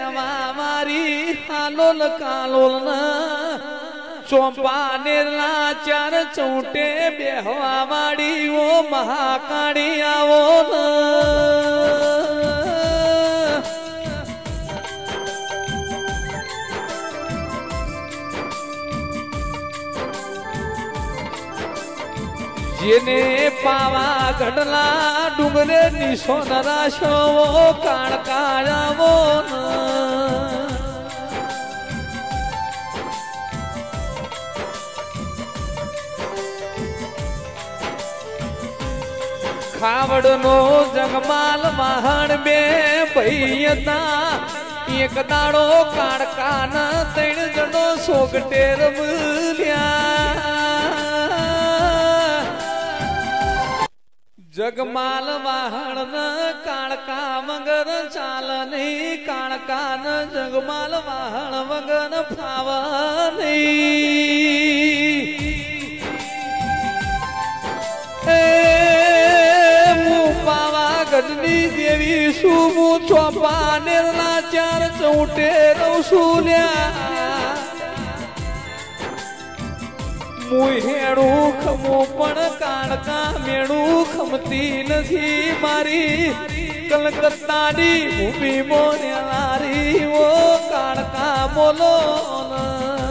રહેવા મારી હાલોલ કાલોલ ના ચોંપા નેરલા ચાર ચૌટે બેહવા વાળી ઓ મહાકાળી આવો જેને પાવા ગઢલા ડુંગરે નિશો નરાશો કાળકાળાવો ખાવડનો જગમાલ વાહણ બે ભૈયતા એક દાડો કાળકાન ત્રણ જણો સોગટેર મળ્યા જગમાલ વાહણ કાળકા વગર ચાલ નહીં કાળકાન જગમાલ વાહણ વગર ફાવ નહીં પાવાગઢની દેવી શું હું ચોપા નેરલા ચાર ચૌટે રહું છું લ્યા હેડું ખમું પણ કાળકા મેળું ખમતી નથી મારી કલકત્તાની ભૂમિ મોને લારી ઓ કાળકા બોલો